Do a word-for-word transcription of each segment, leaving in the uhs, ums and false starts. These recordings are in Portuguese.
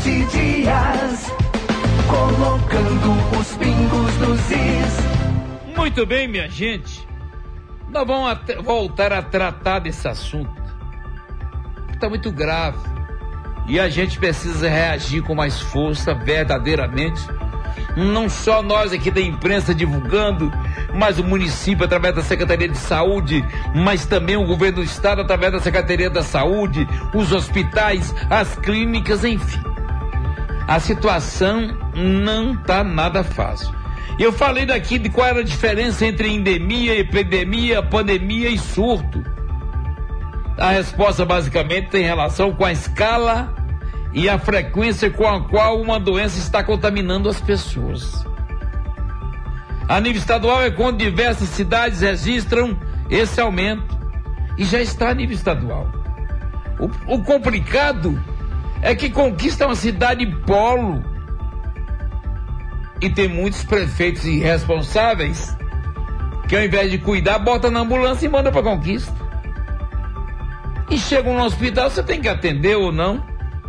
Sete Dias, colocando os pingos nos is. Muito bem, minha gente. Nós vamos até voltar a tratar desse assunto. Está muito grave. E a gente precisa reagir com mais força, verdadeiramente. Não só nós aqui da imprensa divulgando, mas o município através da Secretaria de Saúde, mas também o governo do estado através da Secretaria da Saúde, os hospitais, as clínicas, enfim. A situação não está nada fácil. Eu falei daqui de qual era a diferença entre endemia, epidemia, pandemia e surto. A resposta basicamente tem relação com a escala e a frequência com a qual uma doença está contaminando as pessoas. A nível estadual é quando diversas cidades registram esse aumento, e já está a nível estadual. O, o complicado é que Conquista é uma cidade polo, e tem muitos prefeitos irresponsáveis que ao invés de cuidar, bota na ambulância e manda para Conquista. E chegam no hospital, você tem que atender ou não?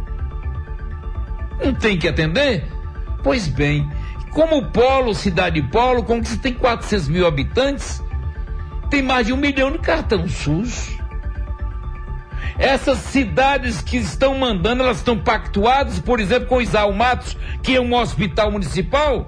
Não tem que atender? Pois bem, como polo, cidade polo, Conquista tem quatrocentos mil habitantes, tem mais de um milhão de cartão SUS. Essas cidades que estão mandando, elas estão pactuadas, por exemplo, com Isaú Matos, que é um hospital municipal?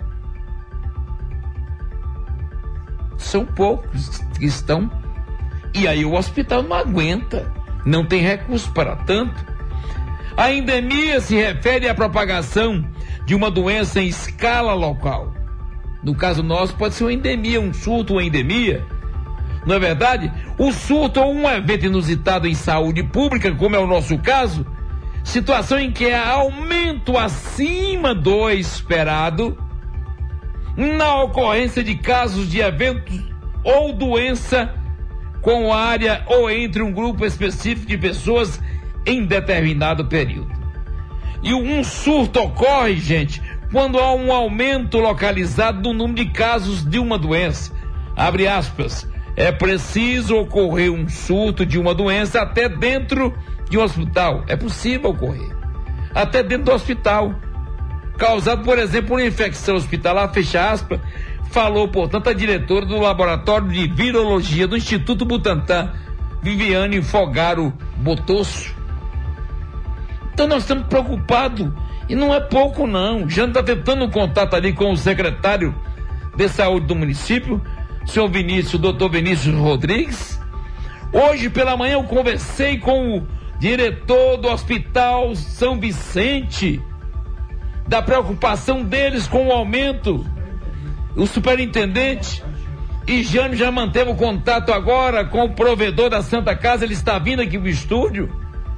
São poucos que estão. E aí o hospital não aguenta, não tem recurso para tanto. A endemia se refere à propagação de uma doença em escala local. No caso nosso, pode ser uma endemia, um surto, uma endemia. Não é verdade? O surto ou um evento inusitado em saúde pública, como é o nosso caso, situação em que há aumento acima do esperado na ocorrência de casos de eventos ou doença com área ou entre um grupo específico de pessoas em determinado período. E um surto ocorre, gente, quando há um aumento localizado do número de casos de uma doença. Abre aspas. É preciso ocorrer um surto de uma doença até dentro de um hospital. É possível ocorrer. Até dentro do hospital. Causado, por exemplo, por uma infecção hospitalar, fecha aspas, falou, portanto, a diretora do Laboratório de Virologia do Instituto Butantan, Viviane Fogaro Botosso. Então nós estamos preocupados, e não é pouco não. Já está tentando um contato ali com o secretário de saúde do município, senhor Vinícius, doutor Vinícius Rodrigues. Hoje pela manhã eu conversei com o diretor do Hospital São Vicente, da preocupação deles com o aumento, o superintendente, e Jânio já manteve o contato agora com o provedor da Santa Casa, ele está vindo aqui pro estúdio.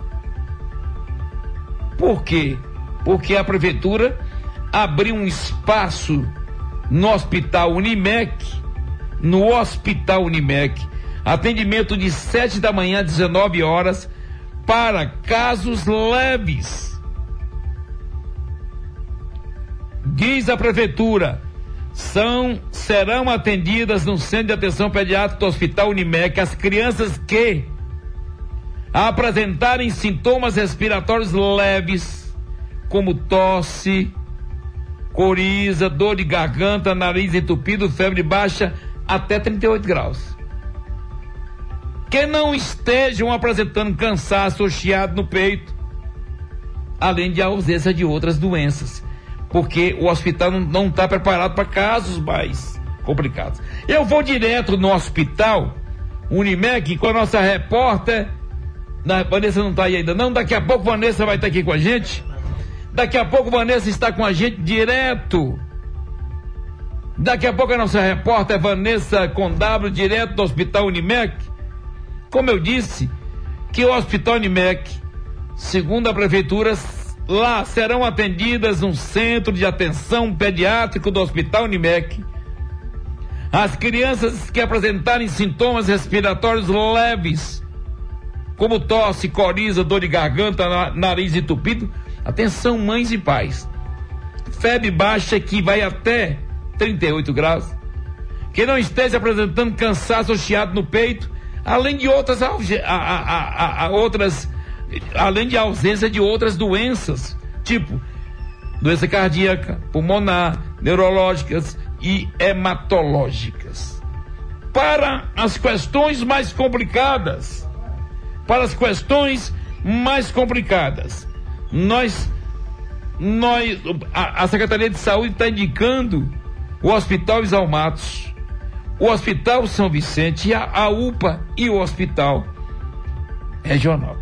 Por quê? Porque a prefeitura abriu um espaço no Hospital Unimec, no Hospital Unimec, atendimento de sete da manhã às dezenove horas para casos leves. Diz a prefeitura, são, serão atendidas no Centro de Atenção Pediátrica do Hospital Unimec as crianças que apresentarem sintomas respiratórios leves, como tosse, coriza, dor de garganta, nariz entupido, febre baixa até trinta e oito graus. Que não estejam apresentando cansaço ou chiado no peito, além de ausência de outras doenças, porque o hospital não está preparado para casos mais complicados. Eu vou direto no hospital Unimec com a nossa repórter. Na, Vanessa não está aí ainda não, daqui a pouco Vanessa vai estar aqui com a gente. Daqui a pouco Vanessa está com a gente direto. Daqui a pouco a nossa repórter Vanessa com W, direto do Hospital Unimec. Como eu disse, que o Hospital Unimec, segundo a prefeitura, lá serão atendidas no Centro de Atenção Pediátrico do Hospital Unimec as crianças que apresentarem sintomas respiratórios leves, como tosse, coriza, dor de garganta, nariz entupido. Atenção, mães e pais. Febre baixa que vai até trinta e oito graus. Que não esteja apresentando cansaço ou chiado no peito, além de outras, a, a, a, a, outras, além de ausência de outras doenças, tipo doença cardíaca, pulmonar, neurológicas e hematológicas. Para as questões mais complicadas, para as questões mais complicadas, nós, nós a, a Secretaria de Saúde está indicando o Hospital Isao Matos, o Hospital São Vicente, a, a U P A e o Hospital Regional.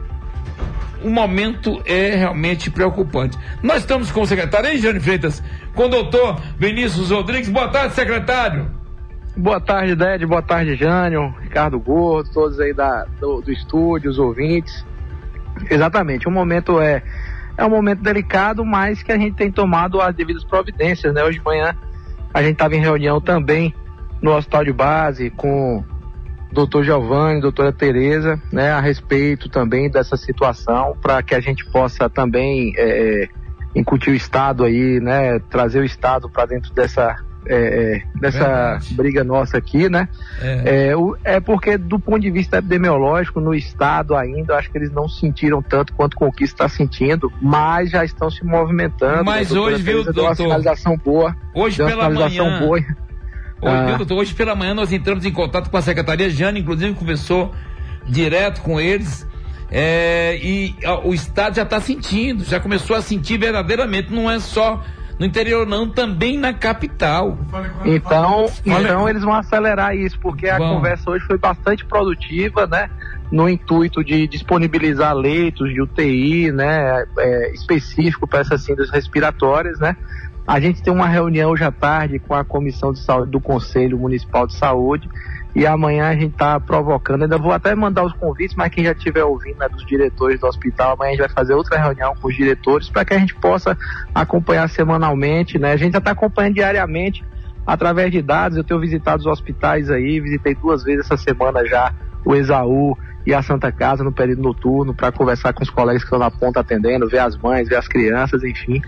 O momento é realmente preocupante. Nós estamos com o secretário, hein, Jânio Freitas? Com o doutor Vinícius Rodrigues. Boa tarde, secretário. Boa tarde, Ded. Boa tarde, Jânio, Ricardo Gordo, todos aí da, do, do estúdio, os ouvintes. Exatamente, o momento é, é um momento delicado, mas que a gente tem tomado as devidas providências, né? Hoje de manhã a gente estava em reunião também no hospital de base com doutor Giovanni, doutora Tereza, né, a respeito também dessa situação, para que a gente possa também é, incutir o Estado aí, né, trazer o Estado para dentro dessa, é, dessa Verdade. briga nossa aqui, né? É. É, o, é porque do ponto de vista epidemiológico, no Estado ainda, eu acho que eles não sentiram tanto quanto o Conquista está sentindo, mas já estão se movimentando. Mas né, hoje, viu, doutor? Deu uma sinalização boa. Hoje pela manhã. Boa. Hoje, ah. viu, doutor, hoje pela manhã nós entramos em contato com a Secretaria, Jane, inclusive conversou direto com eles, é, e ó, o Estado já está sentindo, já começou a sentir verdadeiramente, não é só no interior não, também na capital. Então, então eles vão acelerar isso, porque a Bom. conversa hoje foi bastante produtiva, né? No intuito de disponibilizar leitos de U T I, né? É, específico para essas síndromes respiratórias, né? A gente tem uma reunião hoje à tarde com a Comissão de Saúde do Conselho Municipal de Saúde e amanhã a gente está provocando, ainda vou até mandar os convites, mas quem já estiver ouvindo, né, dos diretores do hospital, amanhã a gente vai fazer outra reunião com os diretores para que a gente possa acompanhar semanalmente, né? A gente já está acompanhando diariamente através de dados. Eu tenho visitado os hospitais aí, visitei duas vezes essa semana já o Exaú e a Santa Casa no período noturno para conversar com os colegas que estão na ponta atendendo, ver as mães, ver as crianças, enfim.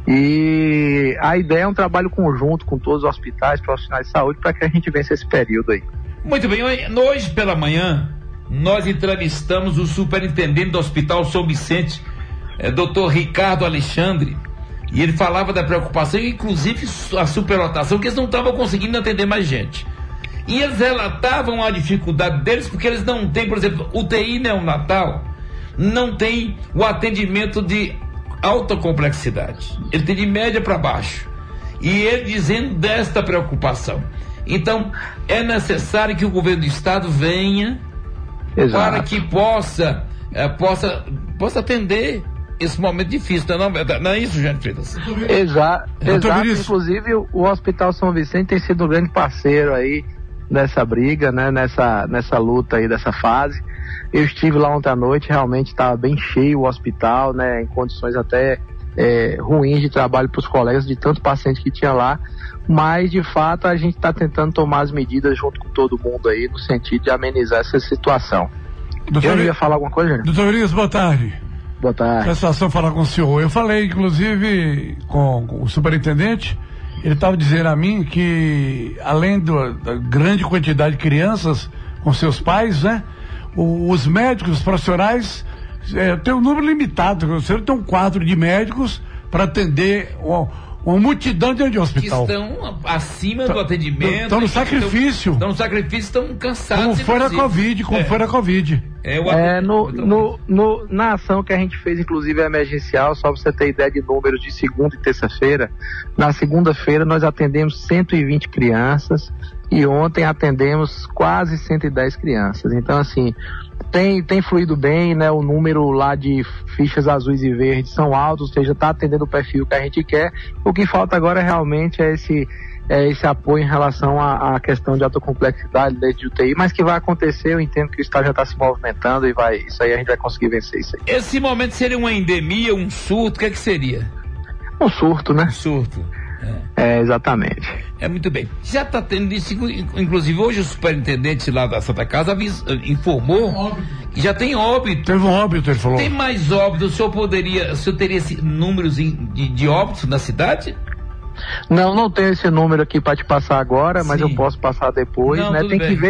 E a ideia é um trabalho conjunto com todos os hospitais, profissionais de saúde, para que a gente vença esse período aí. Muito bem, hoje pela manhã nós entrevistamos o superintendente do Hospital São Vicente, é, doutor Ricardo Alexandre, e ele falava da preocupação, inclusive a superlotação, que eles não estavam conseguindo atender mais gente. E eles relatavam a dificuldade deles porque eles não têm, por exemplo, U T I neonatal, não tem o atendimento de alta complexidade. Ele tem de média para baixo. E ele dizendo desta preocupação. Então, é necessário que o governo do estado venha Exato. para que possa, é, possa, possa atender esse momento difícil, não é, não é isso, Jânio Freitas? Exato, exato. Inclusive o Hospital São Vicente tem sido um grande parceiro aí nessa briga, né, nessa, nessa luta aí, dessa fase. Eu estive lá ontem à noite, realmente estava bem cheio o hospital, né, em condições até é, ruins de trabalho para os colegas, de tanto paciente que tinha lá, mas de fato a gente está tentando tomar as medidas junto com todo mundo aí, no sentido de amenizar essa situação. Doutor, eu ia falar alguma coisa, Jânio? Doutor Vinícius, boa tarde. Boa tarde. Satisfação falar com o senhor. Eu falei, inclusive, com, com o superintendente. Ele estava dizendo a mim que, além do, da grande quantidade de crianças com seus pais, né, o, os médicos, os profissionais, é, tem um número limitado. O senhor tem um quadro de médicos para atender uma, uma multidão de hospital. Que estão acima do atendimento. Estão no sacrifício. Estão no sacrifício, estão cansados. Como foi a Covid, como é. foi a Covid. É, é, no, no, no, na ação que a gente fez, inclusive emergencial, só para você ter ideia de números de segunda e terça-feira, na segunda-feira nós atendemos cento e vinte crianças e ontem atendemos quase cento e dez crianças. Então, assim, tem, tem fluído bem, né? O número lá de fichas azuis e verdes são altos, ou seja, está atendendo o perfil que a gente quer. O que falta agora realmente é esse... É esse apoio em relação à, à questão de alta complexidade de U T I, mas que vai acontecer. Eu entendo que o Estado já está se movimentando e vai, isso aí a gente vai conseguir vencer isso aí. Esse momento seria uma endemia, um surto, o que é que seria? Um surto, né? Um surto. É, é exatamente. É, muito bem. Já está tendo isso, inclusive hoje o superintendente lá da Santa Casa avis, informou que já tem óbito. Teve um óbito, ele falou. Tem mais óbito, o senhor poderia, o senhor teria esse números de, de óbitos na cidade? Não, não tenho esse número aqui para te passar agora, mas Sim. eu posso passar depois, não, né? Tem bem. que ver,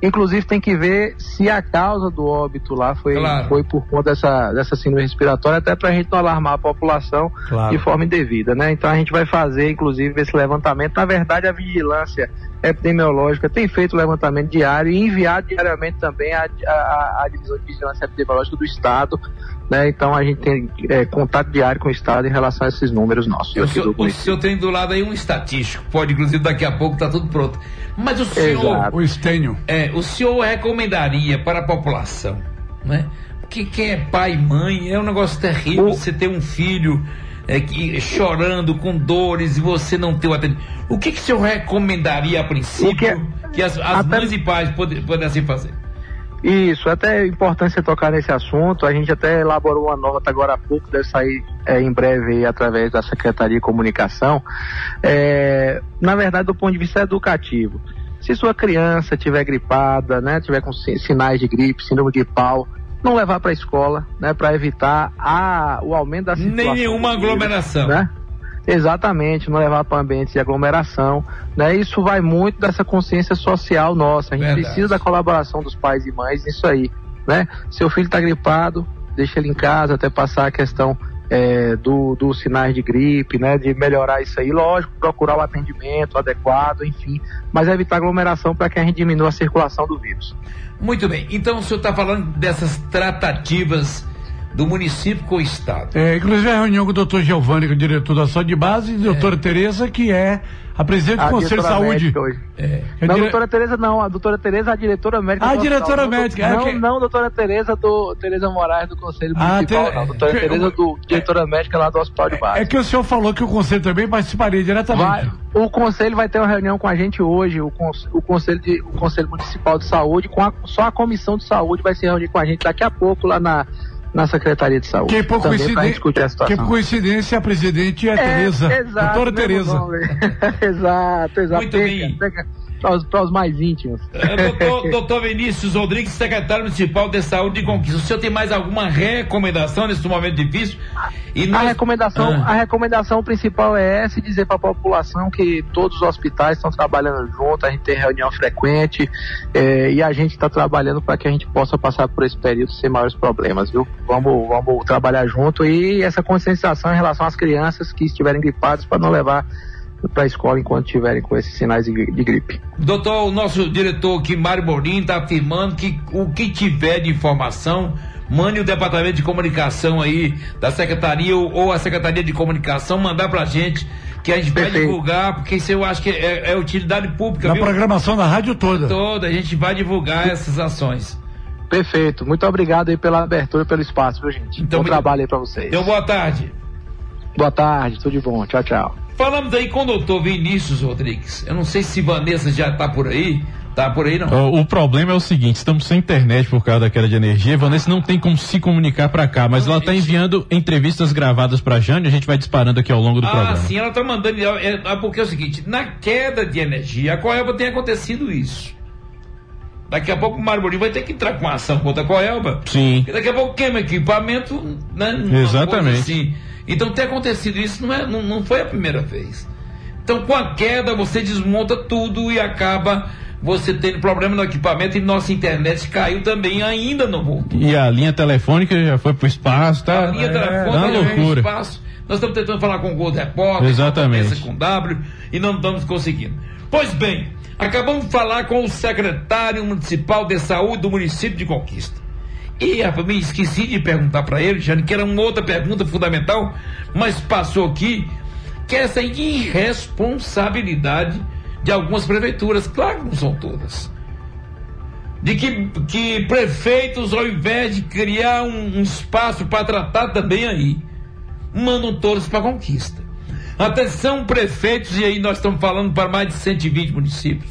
Inclusive tem que ver se a causa do óbito lá foi, claro. foi por conta dessa, dessa síndrome respiratória, até para a gente não alarmar a população claro. de forma indevida, né? Então a gente vai fazer, inclusive, esse levantamento. Na verdade, a vigilância epidemiológica tem feito o levantamento diário e enviado diariamente também a, a, a divisão de vigilância epidemiológica do Estado, né? Então a gente tem é, contato diário com o Estado em relação a esses números nossos. O senhor, o senhor tem do lado aí um estatístico, pode inclusive daqui a pouco tá tudo pronto. Mas o senhor, Exato. o estênio, é, o senhor recomendaria para a população, né? Porque quem é pai e mãe é um negócio terrível. O... Você ter um filho é, que, chorando com dores e você não ter o atendimento. O que que o senhor recomendaria a princípio que, é... que as, as Até... mães e pais pudessem fazer? Isso, até é importante você tocar nesse assunto. A gente até elaborou uma nota agora há pouco, deve sair é, em breve aí, através da Secretaria de Comunicação. É, na verdade, do ponto de vista educativo, se sua criança estiver gripada, né, tiver com sinais de gripe, síndrome gripal, não levar para a escola, né, para evitar a, o aumento da situação. Nenhuma aglomeração. Né? Exatamente, não levar para ambientes de aglomeração, né? Isso vai muito dessa consciência social nossa. A gente Verdade. precisa da colaboração dos pais e mães nisso aí, né? Seu filho está gripado, deixa ele em casa até passar a questão é, do, dos sinais de gripe, né? De melhorar isso aí, lógico, procurar o atendimento adequado, enfim, mas evitar aglomeração para que a gente diminua a circulação do vírus. Muito bem, então o senhor está falando dessas tratativas do município com o Estado. É, inclusive a reunião com o doutor Giovanni, que é o diretor da saúde de base, e a doutora é. Tereza, que é a presidente do a Conselho de Saúde. É. Não, a dire... doutora Tereza não, a doutora Tereza é a diretora médica. Ah, a diretora médica. Não, é que... não, doutora Tereza do Tereza Moraes do Conselho Municipal, ah, te... não, doutora que... Tereza do diretora é... médica lá do Hospital de Base. É que o senhor falou que o Conselho também participaria diretamente. Vai, o Conselho vai ter uma reunião com a gente hoje, o, cons... o, Conselho, de... o Conselho Municipal de Saúde, com a... só a Comissão de Saúde vai se reunir com a gente daqui a pouco lá na na Secretaria de Saúde. Que por, coincidência, que por coincidência a presidente é a é, Tereza, exato, doutora Tereza. exato, exato. Muito bem. Para os mais íntimos. É, doutor, doutor Vinícius Rodrigues, secretário municipal de Saúde de Conquista. O senhor tem mais alguma recomendação nesse momento difícil? E nós... a, recomendação, ah. a recomendação principal é essa, dizer para a população que todos os hospitais estão trabalhando junto, a gente tem reunião frequente é, e a gente está trabalhando para que a gente possa passar por esse período sem maiores problemas, viu? Vamos, vamos trabalhar junto e essa conscientização em relação às crianças que estiverem gripadas para não levar para a escola enquanto tiverem com esses sinais de, de gripe. Doutor, o nosso diretor aqui, Mário Borim, está afirmando que o que tiver de informação, mande o departamento de comunicação aí da secretaria ou, ou a secretaria de comunicação mandar pra gente, que a gente Perfeito. vai divulgar, porque isso eu acho que é, é utilidade pública. Na viu? programação da rádio toda. Toda, a gente vai divulgar essas ações. Perfeito, muito obrigado aí pela abertura e pelo espaço, viu, gente? Então, bom muito... trabalho aí pra vocês. Então, boa tarde. Boa tarde, tudo de bom, tchau, tchau. Falamos aí com o doutor Vinícius Rodrigues. Eu não sei se Vanessa já está por aí. Tá por aí, não? O, o problema é o seguinte, estamos sem internet por causa da queda de energia. Vanessa não tem como se comunicar para cá, mas ela está enviando entrevistas gravadas para a Jane, a gente vai disparando aqui ao longo do ah, programa. Ah, sim, ela está mandando, é, é, porque é o seguinte, na queda de energia, a Coelba tem acontecido isso. Daqui a pouco o Mário Borim vai ter que entrar com uma ação contra a Coelba. Sim. Porque daqui a pouco queima equipamento, né? Exatamente. Assim. Então tem acontecido isso, não, é, não, não foi a primeira vez. Então com a queda você desmonta tudo e acaba você tendo problema no equipamento e nossa internet caiu também, ainda não voltou. E a linha telefônica já foi pro espaço, tá? A linha é, telefônica é já foi pro espaço. Nós estamos tentando falar com o Gold Repórter, Exatamente. com o W e não estamos conseguindo. Pois bem, acabamos de falar com o secretário municipal de saúde do município de Conquista. E eu me esqueci de perguntar para ele, Jane, que era uma outra pergunta fundamental, mas passou aqui, que é essa irresponsabilidade de algumas prefeituras, claro que não são todas, de que, que prefeitos, ao invés de criar um, um espaço para tratar também aí, mandam todos para Conquista. Atenção, prefeitos, e aí nós estamos falando para mais de cento e vinte municípios.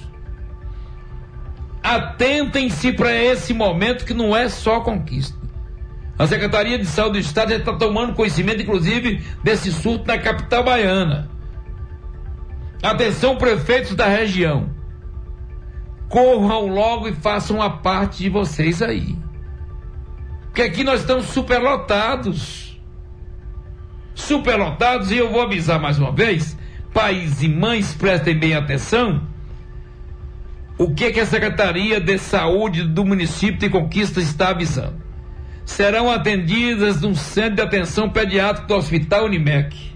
Atentem-se para esse momento que não é só Conquista. A Secretaria de Saúde do Estado já está tomando conhecimento, inclusive, desse surto na capital baiana. Atenção, prefeitos da região. Corram logo e façam a parte de vocês aí. Porque aqui nós estamos superlotados. Superlotados, e eu vou avisar mais uma vez, pais e mães, prestem bem atenção, o que, que a Secretaria de Saúde do município de Conquista está avisando? Serão atendidas no Centro de Atenção Pediátrica do Hospital Unimed.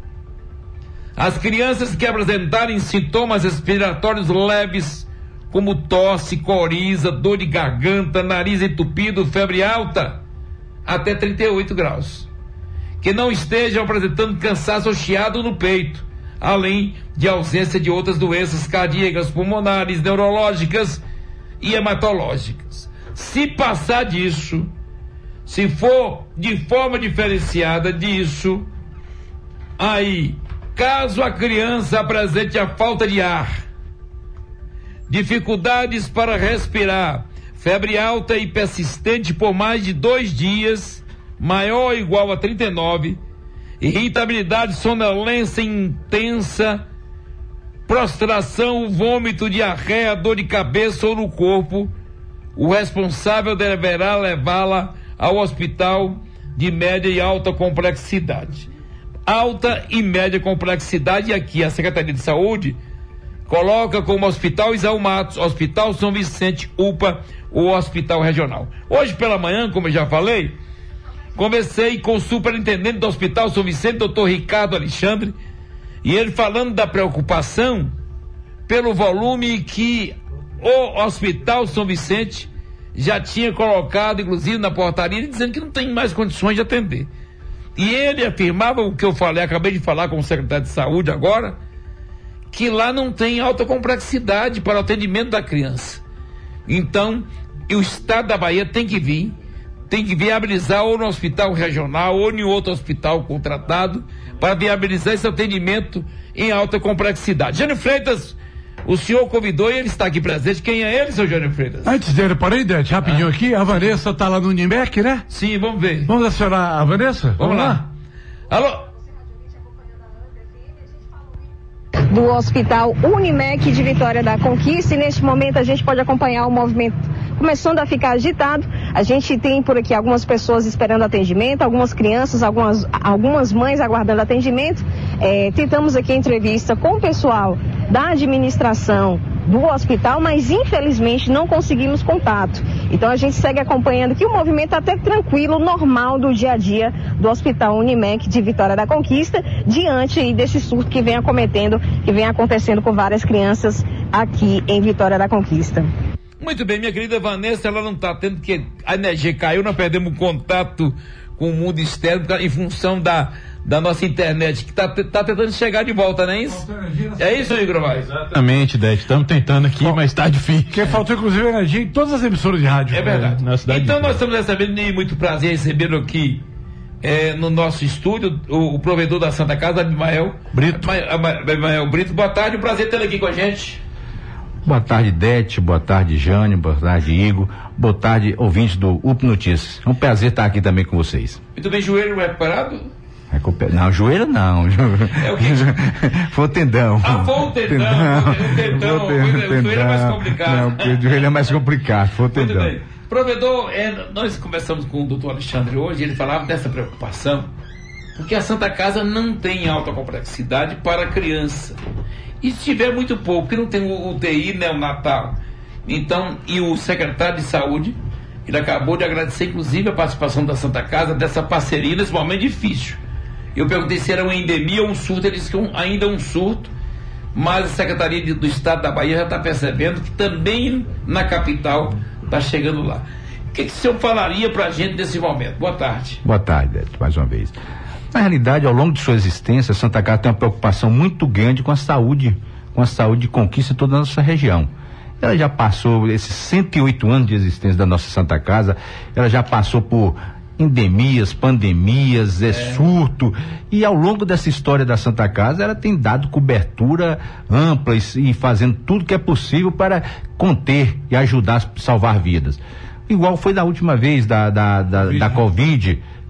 As crianças que apresentarem sintomas respiratórios leves, como tosse, coriza, dor de garganta, nariz entupido, febre alta, até trinta e oito graus, que não estejam apresentando cansaço ou chiado no peito, além de ausência de outras doenças cardíacas, pulmonares, neurológicas e hematológicas. Se passar disso, se for de forma diferenciada disso, aí, caso a criança apresente a falta de ar, dificuldades para respirar, febre alta e persistente por mais de dois dias, maior ou igual a trinta e nove, irritabilidade, sonolência intensa, prostração, vômito, diarreia, dor de cabeça ou no corpo, o responsável deverá levá-la ao hospital de média e alta complexidade. Alta e média complexidade, e aqui a Secretaria de Saúde coloca como Hospital Isaú Matos, Hospital São Vicente, U P A ou Hospital Regional. Hoje pela manhã, como eu já falei, conversei com o superintendente do Hospital São Vicente, doutor Ricardo Alexandre, e ele falando da preocupação pelo volume que o Hospital São Vicente já tinha colocado, inclusive na portaria, dizendo que não tem mais condições de atender. E ele afirmava o que eu falei, acabei de falar com o secretário de Saúde agora, que lá não tem alta complexidade para o atendimento da criança. Então, o Estado da Bahia tem que vir, tem que viabilizar ou no hospital regional ou em outro hospital contratado para viabilizar esse atendimento em alta complexidade. Jânio Freitas, o senhor convidou e ele está aqui presente. Quem é ele, seu Jânio Freitas? Antes dele, porém, Dete, rapidinho ah. aqui, a Vanessa está lá no Unimed, né? Sim, vamos ver. Vamos acionar a Vanessa? Vamos, vamos lá. lá. Alô? Do Hospital Unimed de Vitória da Conquista, e neste momento a gente pode acompanhar o movimento começando a ficar agitado. A gente tem por aqui algumas pessoas esperando atendimento, algumas crianças, algumas, algumas mães aguardando atendimento. É, tentamos aqui entrevista com o pessoal da administração do hospital, mas infelizmente não conseguimos contato. Então a gente segue acompanhando que o movimento é até tranquilo, normal do dia a dia do Hospital Unimed de Vitória da Conquista, diante aí desse surto que vem acometendo, que vem acontecendo com várias crianças aqui em Vitória da Conquista. Muito bem, minha querida Vanessa, ela não está tendo, que a energia caiu, nós perdemos contato com o mundo externo em função da, da nossa internet, que está tá tentando chegar de volta, não é isso? É isso, Igor Vai? Exatamente, Dete, estamos tentando aqui, Bom, mas está difícil. Porque faltou inclusive energia em todas as emissoras de rádio. É verdade. É, então nós estamos recebendo, e muito prazer recebendo aqui é, no nosso estúdio o, o provedor da Santa Casa, Abimael Brito. Abimael Brito, boa tarde, um prazer tê-lo aqui com a gente. Boa tarde, Dete, boa tarde, Jânio, boa tarde, Igor, boa tarde, ouvintes do U P Notícias. É um prazer estar aqui também com vocês. Muito bem, joelho recuperado? Não, joelho não. É o quê? Foi o tendão. Ah, foi o tendão. O tendão, o joelho é mais complicado. Não, o joelho é mais complicado, foi o tendão. Muito bem. Provedor, é, nós conversamos com o doutor Alexandre hoje, ele falava dessa preocupação, porque a Santa Casa não tem alta complexidade para criança. E se tiver muito pouco, que não tem o U T I neonatal. Então, e o secretário de Saúde, ele acabou de agradecer, inclusive, a participação da Santa Casa, dessa parceria nesse momento difícil. Eu perguntei se era uma endemia ou um surto, ele disse que um, ainda é um surto, mas a Secretaria de, do Estado da Bahia já está percebendo que também na capital está chegando lá. O que, que o senhor falaria para a gente nesse momento? Boa tarde. Boa tarde, mais uma vez. Na realidade, ao longo de sua existência, a Santa Casa tem uma preocupação muito grande com a saúde, com a saúde de Conquista em toda a nossa região. Ela já passou, esses cento e oito anos de existência da nossa Santa Casa, ela já passou por endemias, pandemias, é, surto, e ao longo dessa história da Santa Casa, ela tem dado cobertura ampla e, e fazendo tudo que é possível para conter e ajudar a salvar vidas. Igual foi da última vez da, da, da, da Covid,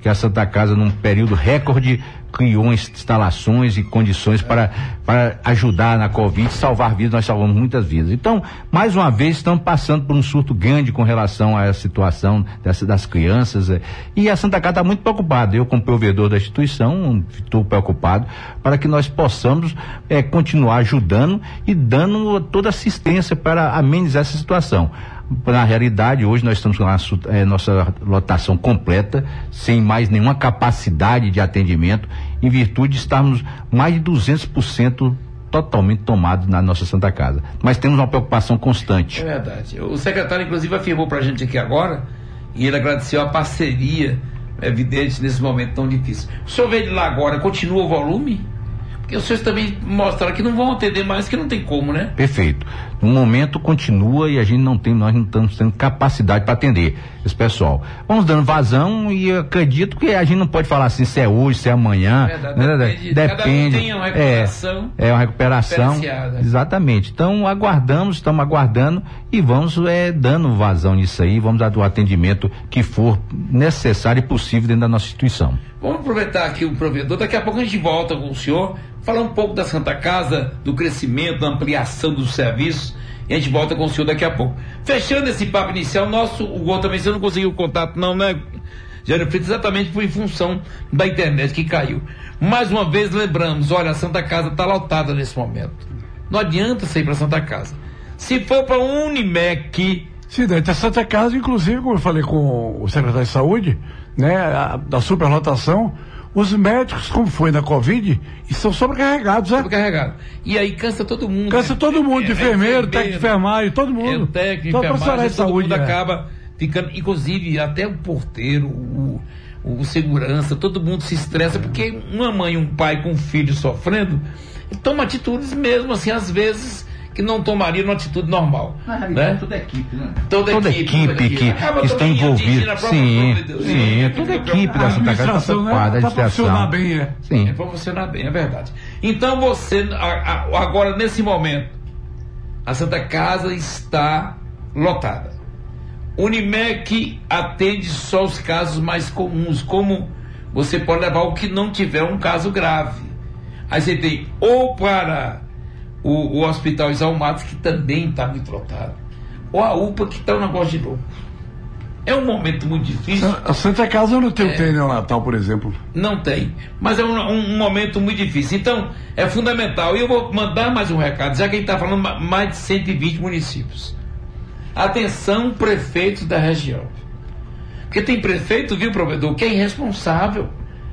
que a Santa Casa, num período recorde, criou instalações e condições para, para ajudar na Covid, salvar vidas. Nós salvamos muitas vidas. Então, mais uma vez, estamos passando por um surto grande com relação a essa situação dessa, das crianças, e a Santa Casa está muito preocupada. Eu, como provedor da instituição, estou preocupado para que nós possamos é, continuar ajudando e dando toda assistência para amenizar essa situação. Na realidade, hoje nós estamos com a é, nossa lotação completa, sem mais nenhuma capacidade de atendimento, em virtude de estarmos mais de duzentos por cento totalmente tomados na nossa Santa Casa. Mas temos uma preocupação constante. É verdade. O secretário, inclusive, afirmou para a gente aqui agora, e ele agradeceu a parceria evidente nesse momento tão difícil. O senhor veio de lá agora, continua o volume? Porque os senhores também mostraram que não vão atender mais, que não tem como, né? Perfeito. No momento continua e a gente não tem, nós não estamos tendo capacidade para atender esse pessoal. Vamos dando vazão e eu acredito que a gente não pode falar assim se é hoje, se é amanhã. É verdade, né? Depende. Depende. Cada um tem uma recuperação. É, é uma recuperação. Exatamente. Então aguardamos, estamos aguardando e vamos é, dando vazão nisso aí, vamos dar o atendimento que for necessário e possível dentro da nossa instituição. Vamos aproveitar aqui o provedor, daqui a pouco a gente volta com o senhor, falar um pouco da Santa Casa, do crescimento, da ampliação dos serviços, e a gente volta com o senhor daqui a pouco. Fechando esse papo inicial, nosso, o Gol também, você não conseguiu o contato não, né, Jânio Freitas, exatamente por em função da internet que caiu. Mais uma vez lembramos, olha, a Santa Casa está lotada nesse momento. Não adianta sair para a Santa Casa. Se for para um Unimec... Sim, dentro da Santa Casa, inclusive, como eu falei com o secretário de Saúde, né, a, da superlotação, os médicos, como foi na Covid, estão sobrecarregados, né? Sobrecarregados. E aí cansa todo mundo. Cansa todo mundo, de é, enfermeiro, é técnico de enfermagem, todo mundo. É, técnico de enfermagem, todo saúde, mundo é. acaba ficando, inclusive até o porteiro, o, o, o segurança, todo mundo se estressa, porque uma mãe e um pai com um filho sofrendo, toma atitudes mesmo, assim, às vezes... que não tomaria uma atitude normal. Na realidade, né? toda a equipe, né? Toda, toda equipe, equipe, toda equipe que, que está envolvida. Sim, de sim, sim, toda a equipe da Santa Casa está preocupada, né? Para funcionar bem, é. Sim. É para funcionar bem, é verdade. Então você, a, a, agora nesse momento, a Santa Casa está lotada. Unimec atende só os casos mais comuns, como você pode levar o que não tiver um caso grave. Aí você tem ou para O, o Hospital Exalmados, que também está muito lotado, ou a U P A, que está um negócio de louco. É um momento muito difícil. A Santa Casa não tem o é, neonatal, por exemplo. Não tem, mas é um, um, um momento muito difícil. Então, é fundamental. E eu vou mandar mais um recado, já que a gente está falando mais de cento e vinte municípios. Atenção, prefeitos da região. Porque tem prefeito, viu, provedor, que é irresponsável.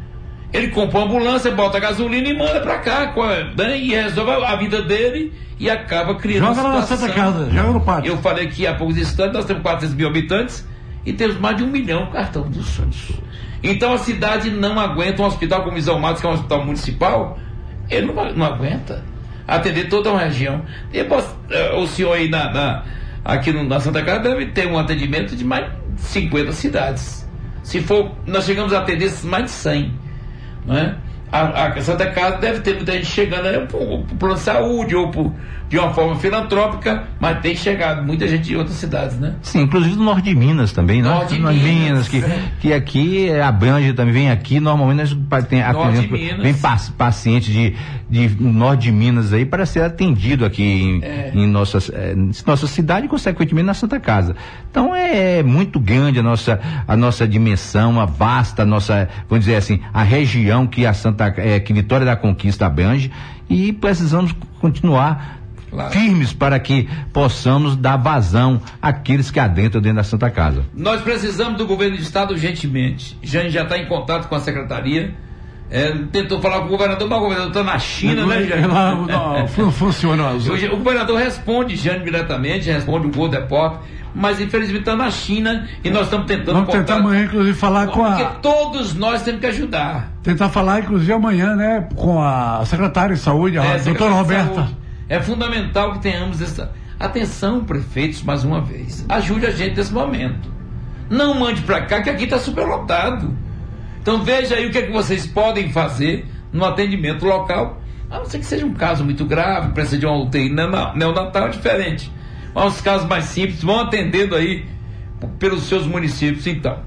Ele compra uma ambulância, bota gasolina e manda pra cá, né? E resolve a vida dele e acaba criando joga lá na Santa Casa, joga no pátio. Eu falei que há poucos instantes nós temos quatrocentos mil habitantes e temos mais de um milhão de cartão do SUS. Então a cidade não aguenta um hospital como Exalmados, que é um hospital municipal, ele não, não aguenta atender toda uma região. E, o senhor aí na, na, aqui no, na Santa Casa deve ter um atendimento de mais de cinquenta cidades. Se for, nós chegamos a atender mais de cem. Não é? a, a Santa Casa deve ter muita gente chegando aí por, por plano de saúde ou por, de uma forma filantrópica, mas tem chegado muita gente de outras cidades, né? Sim, inclusive do norte de Minas também, norte de Minas, Minas que, é. que aqui abrange também, vem aqui, normalmente nós tem atendimento, vem paciente de, de norte de Minas aí para ser atendido aqui em, é. em nossas, é, nossa cidade e consequentemente na Santa Casa. Então é muito grande a nossa, a nossa dimensão, a vasta, a nossa, vamos dizer assim, a região que a Santa, é, que Vitória da Conquista abrange, e precisamos continuar claro. firmes para que possamos dar vazão àqueles que adentram dentro da Santa Casa. Nós precisamos do governo do estado urgentemente. Jane já está em contato com a secretaria. É, tentou falar com o governador, mas o governador está na China, né, Jane? Não, não, funciona. O, o governador responde, Jane, diretamente, responde o Gol Deport, mas infelizmente está na China e nós estamos tentando. Vamos tentar amanhã, inclusive, falar com a. Porque todos nós temos que ajudar. Tentar falar, inclusive, amanhã, né, com a secretária de saúde, a é, doutora Roberta. É fundamental que tenhamos essa. Atenção, prefeitos, mais uma vez. Ajude a gente nesse momento. Não mande para cá, que aqui está superlotado. Então veja aí o que é que vocês podem fazer no atendimento local, a não ser que seja um caso muito grave, precisa de uma U T I neonatal, é diferente. Mas os casos mais simples vão atendendo aí pelos seus municípios, então.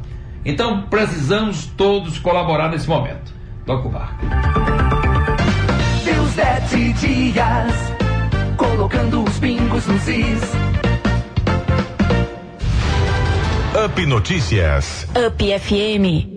Então precisamos todos colaborar nesse momento. Toca o barco. Seus sete dias, colocando os pingos nos is. Up Notícias. Up F M.